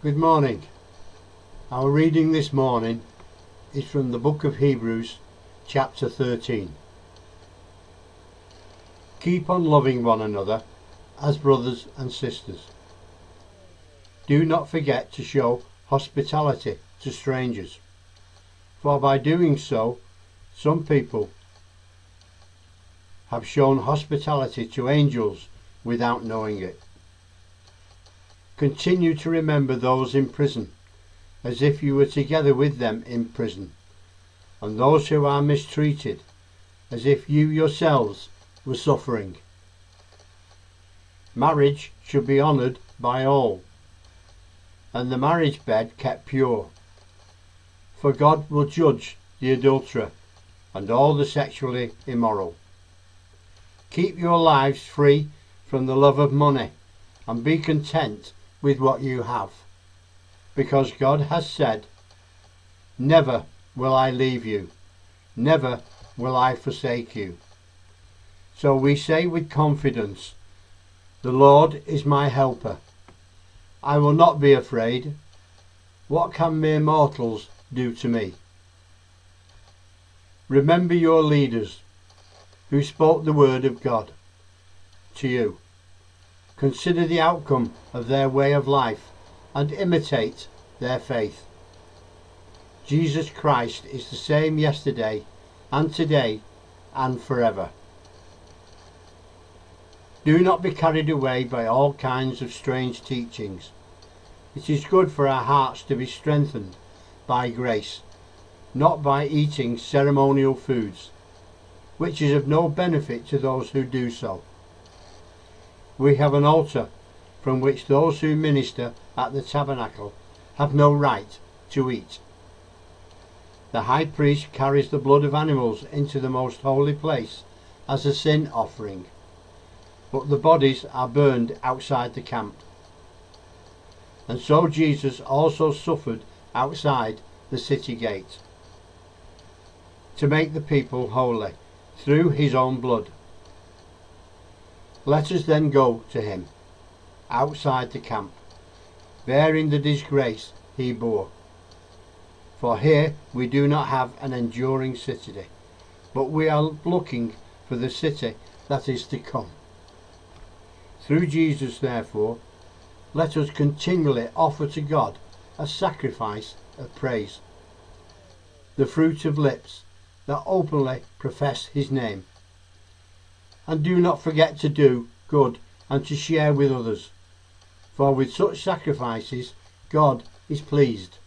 Good morning. Our reading this morning is from the book of Hebrews, chapter 13. Keep on loving one another as brothers and sisters. Do not forget to show hospitality to strangers, for by doing so, some people have shown hospitality to angels without knowing it. Continue to remember those in prison, as if you were together with them in prison, and those who are mistreated, as if you yourselves were suffering. Marriage should be honoured by all, and the marriage bed kept pure, for God will judge the adulterer and all the sexually immoral. Keep your lives free from the love of money, and be content with what you have, because God has said, "Never will I leave you, never will I forsake you." So we say with confidence, "The Lord is my helper. I will not be afraid. What can mere mortals do to me?" Remember your leaders who spoke the word of God to you. Consider the outcome of their way of life and imitate their faith. Jesus Christ is the same yesterday and today and forever. Do not be carried away by all kinds of strange teachings. It is good for our hearts to be strengthened by grace, not by eating ceremonial foods, which is of no benefit to those who do so. We have an altar from which those who minister at the tabernacle have no right to eat. The high priest carries the blood of animals into the most holy place as a sin offering, but the bodies are burned outside the camp. And so Jesus also suffered outside the city gate to make the people holy through his own blood. Let us then go to him outside the camp, bearing the disgrace he bore. For here we do not have an enduring city, but we are looking for the city that is to come. Through Jesus, therefore, let us continually offer to God a sacrifice of praise, the fruit of lips that openly profess his name. And do not forget to do good and to share with others, for with such sacrifices God is pleased.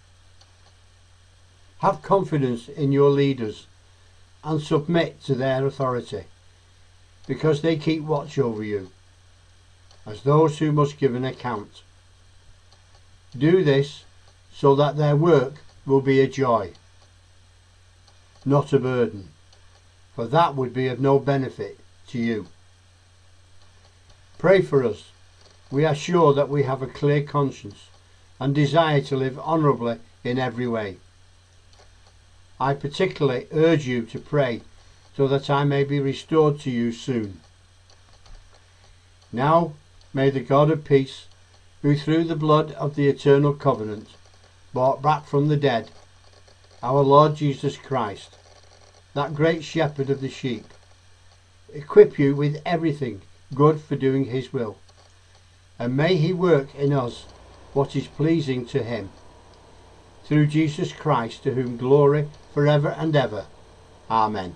Have confidence in your leaders and submit to their authority, because they keep watch over you, as those who must give an account. Do this so that their work will be a joy, not a burden, for that would be of no benefit to you. Pray for us. We are sure that we have a clear conscience and desire to live honourably in every way. I particularly urge you to pray so that I may be restored to you soon. Now may the God of peace, who through the blood of the eternal covenant brought back from the dead our Lord Jesus Christ, that great shepherd of the sheep, equip you with everything good for doing his will, and may he work in us what is pleasing to him, through Jesus Christ, to whom glory forever and ever. Amen.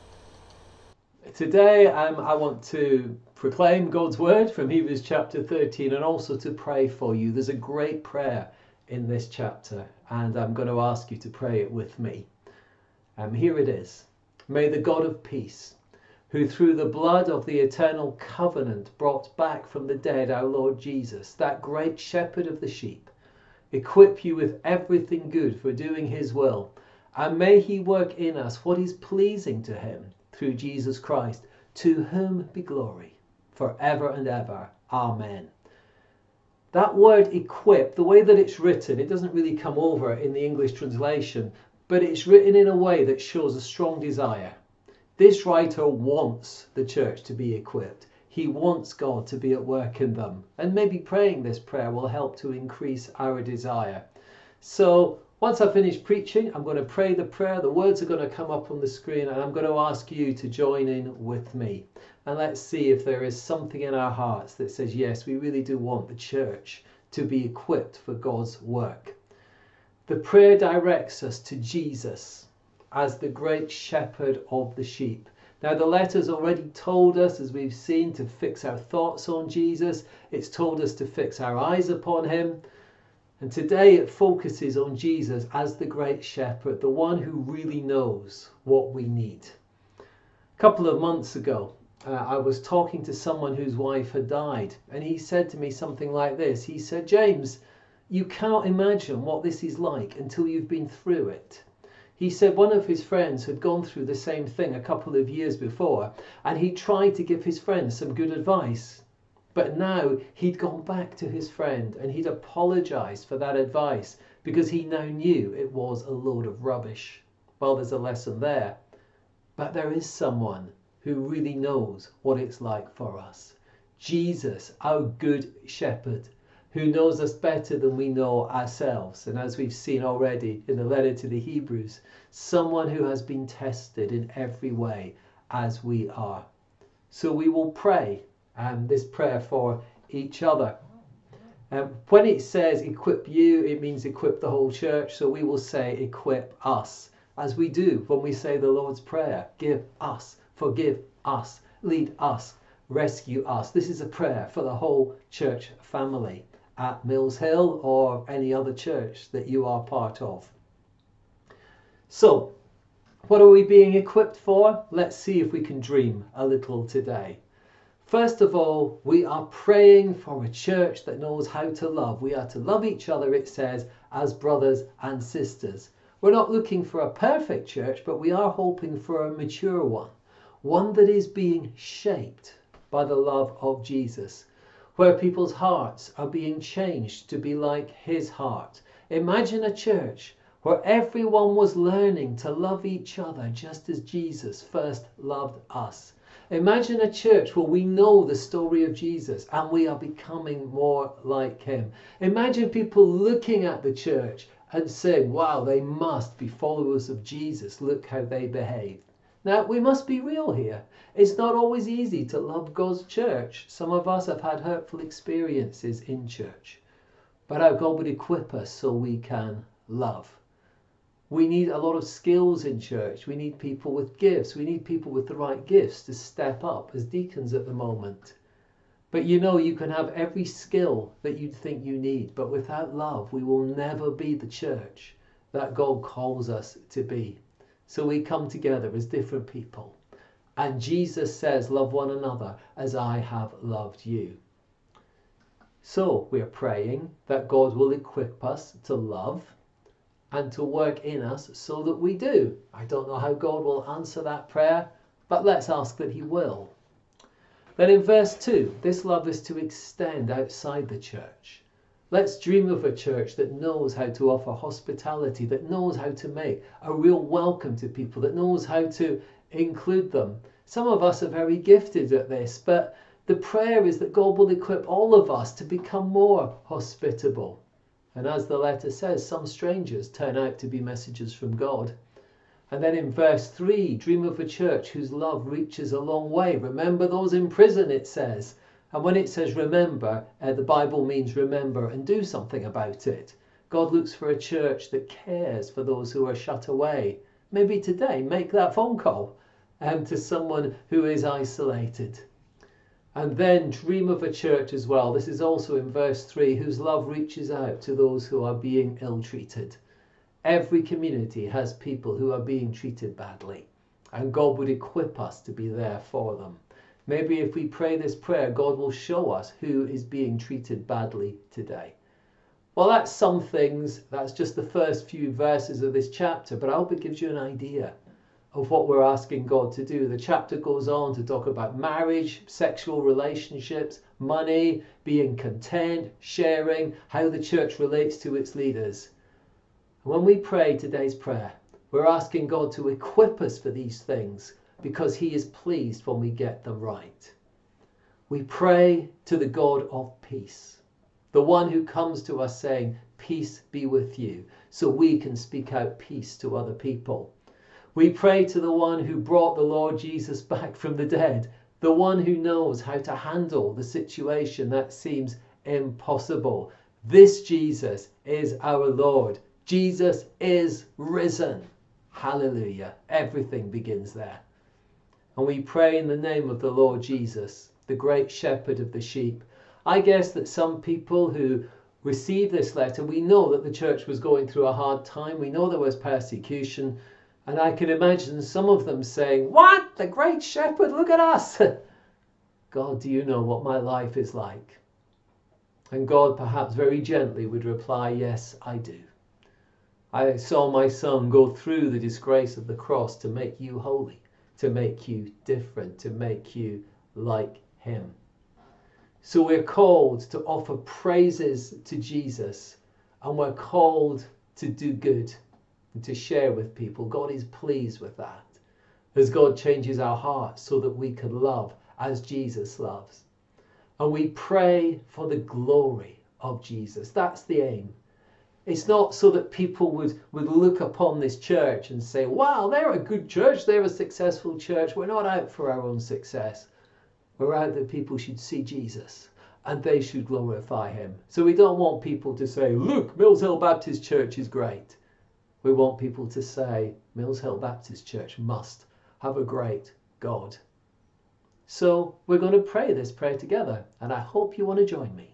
Today I want to proclaim God's word from Hebrews chapter 13 and also to pray for you. There's a great prayer in this chapter and I'm going to ask you to pray it with me. Here it is. May the God of peace, who through the blood of the eternal covenant brought back from the dead our Lord Jesus, that great shepherd of the sheep, equip you with everything good for doing his will, and may he work in us what is pleasing to him through Jesus Christ, to whom be glory forever and ever. Amen. That word equip, the way that it's written, it doesn't really come over in the English translation, but it's written in a way that shows a strong desire. This writer wants the church to be equipped. He wants God to be at work in them. And maybe praying this prayer will help to increase our desire. So once I finish preaching, I'm going to pray the prayer. The words are going to come up on the screen, and I'm going to ask you to join in with me. And let's see if there is something in our hearts that says, yes, we really do want the church to be equipped for God's work. The prayer directs us to Jesus as the great shepherd of the sheep. Now, the letter's already told us, as we've seen, to fix our thoughts on Jesus. It's told us to fix our eyes upon him. And today it focuses on Jesus as the great shepherd, the one who really knows what we need. A couple of months ago, I was talking to someone whose wife had died, and he said to me something like this. He said, James, you cannot imagine what this is like until you've been through it. He said one of his friends had gone through the same thing a couple of years before, and he tried to give his friend some good advice. But now he'd gone back to his friend and he'd apologized for that advice because he now knew it was a load of rubbish. Well, there's a lesson there. But there is someone who really knows what it's like for us. Jesus, our good shepherd, who knows us better than we know ourselves. And as we've seen already in the letter to the Hebrews, someone who has been tested in every way as we are. So we will pray this prayer for each other. When it says equip you, it means equip the whole church. So we will say equip us, as we do when we say the Lord's Prayer. Give us, forgive us, lead us, rescue us. This is a prayer for the whole church family at Mills Hill or any other church that you are part of. So, what are we being equipped for? Let's see if we can dream a little today. First of all, we are praying for a church that knows how to love. We are to love each other, it says, as brothers and sisters. We're not looking for a perfect church, but we are hoping for a mature one that is being shaped by the love of Jesus, where people's hearts are being changed to be like his heart. Imagine a church where everyone was learning to love each other just as Jesus first loved us. Imagine a church where we know the story of Jesus and we are becoming more like him. Imagine people looking at the church and saying, wow, they must be followers of Jesus. Look how they behave. Now, we must be real here. It's not always easy to love God's church. Some of us have had hurtful experiences in church. But our God would equip us so we can love. We need a lot of skills in church. We need people with gifts. We need people with the right gifts to step up as deacons at the moment. But you know, you can have every skill that you think you need, but without love, we will never be the church that God calls us to be. So we come together as different people. And Jesus says, love one another as I have loved you. So we're praying that God will equip us to love and to work in us so that we do. I don't know how God will answer that prayer, but let's ask that he will. Then in verse 2, this love is to extend outside the church. Let's dream of a church that knows how to offer hospitality, that knows how to make a real welcome to people, that knows how to include them. Some of us are very gifted at this, but the prayer is that God will equip all of us to become more hospitable. And as the letter says, some strangers turn out to be messages from God. And then in verse 3, dream of a church whose love reaches a long way. Remember those in prison, it says. And when it says remember, the Bible means remember and do something about it. God looks for a church that cares for those who are shut away. Maybe today, make that phone call to someone who is isolated. And then dream of a church as well. This is also in verse 3, whose love reaches out to those who are being ill-treated. Every community has people who are being treated badly, and God would equip us to be there for them. Maybe if we pray this prayer, God will show us who is being treated badly today. Well, that's some things. That's just the first few verses of this chapter, but I hope it gives you an idea of what we're asking God to do. The chapter goes on to talk about marriage, sexual relationships, money, being content, sharing, how the church relates to its leaders. And when we pray today's prayer, we're asking God to equip us for these things because he is pleased when we get them right. We pray to the God of peace, the one who comes to us saying, peace be with you, so we can speak out peace to other people. We pray to the one who brought the Lord Jesus back from the dead, the one who knows how to handle the situation that seems impossible. This Jesus is our Lord. Jesus is risen. Hallelujah. Everything begins there. And we pray in the name of the Lord Jesus, the great shepherd of the sheep. I guess that some people who receive this letter, we know that the church was going through a hard time. We know there was persecution. And I can imagine some of them saying, what? The great shepherd, look at us. God, do you know what my life is like? And God perhaps very gently would reply, yes, I do. I saw my son go through the disgrace of the cross to make you holy, to make you different, to make you like him. So we're called to offer praises to Jesus, and we're called to do good and to share with people. God is pleased with that, as God changes our hearts so that we can love as Jesus loves. And we pray for the glory of Jesus. That's the aim. It's not so that people would look upon this church and say, wow, they're a good church, they're a successful church. We're not out for our own success. We're out that people should see Jesus and they should glorify him. So we don't want people to say, look, Mills Hill Baptist Church is great. We want people to say, Mills Hill Baptist Church must have a great God. So we're going to pray this prayer together, and I hope you want to join me.